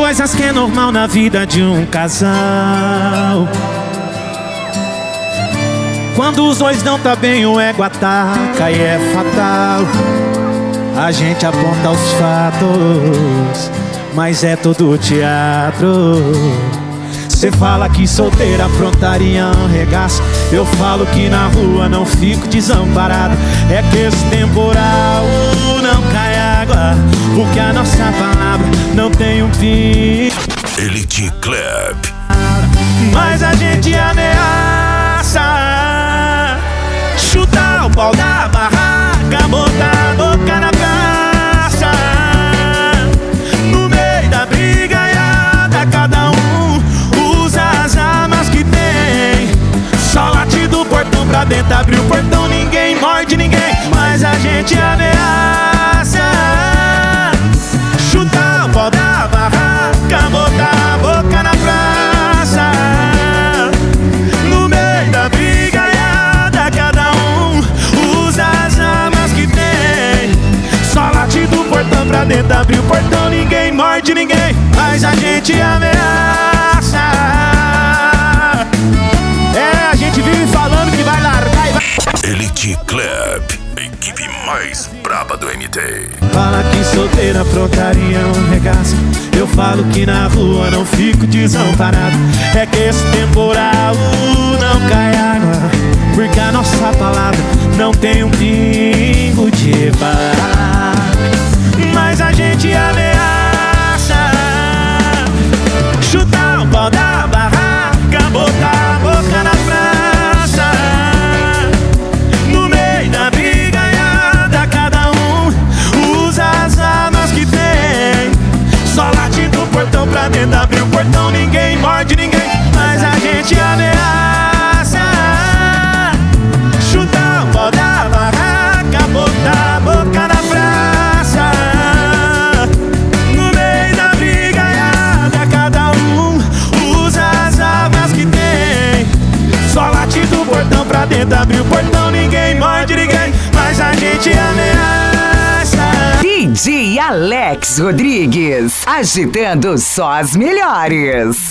coisas que é normal na vida de um casal. Quando os dois não tá bem, o ego ataca e é fatal. A gente aponta os fatos, mas é todo teatro. Cê fala que solteira aprontaria um regaço. Eu falo que na rua não fico desamparado. É que esse temporal não cai água, porque a nossa palavra não tem um fim. Elite Club. Mas a gente ameaça chutar o pau da barraca, botar a boca na praça. No meio da brigaiada, cada um usa as armas que tem. Só late do portão pra dentro, abre o portão, ninguém morde ninguém. Mas a gente ameaça chutar o pau da barraca, botar a boca na praça. No meio da brigaiada, cada um usa as armas que tem. Só late do portão pra dentro, abre o portão, ninguém morde ninguém. Mas a gente ameaça. É, a gente vive falando que vai largar e vai. Elite Club, a equipe mais braba do MT. Fala que solteira aprontaria um regaço. Eu falo que na rua não fico desamparado. É que esse temporal não cai água, porque a nossa palavra não tem um pingo de bar. Mas a gente ameaça chutar um pau da barraca, botar a boca na praça. No meio da brigaiada, cada um usa as armas que tem. Só late do portão pra dentro, abre o portão, ninguém morde ninguém. Mas a gente ameaça chutar o pau da barraca, botar a boca na praça. No meio da brigaiada, cada um usa as armas que tem. Só late do portão pra dentro, abre o portão, ninguém morde ninguém. Mas a gente ameaça. DJ Alex Rodrigues, agitando só as melhores.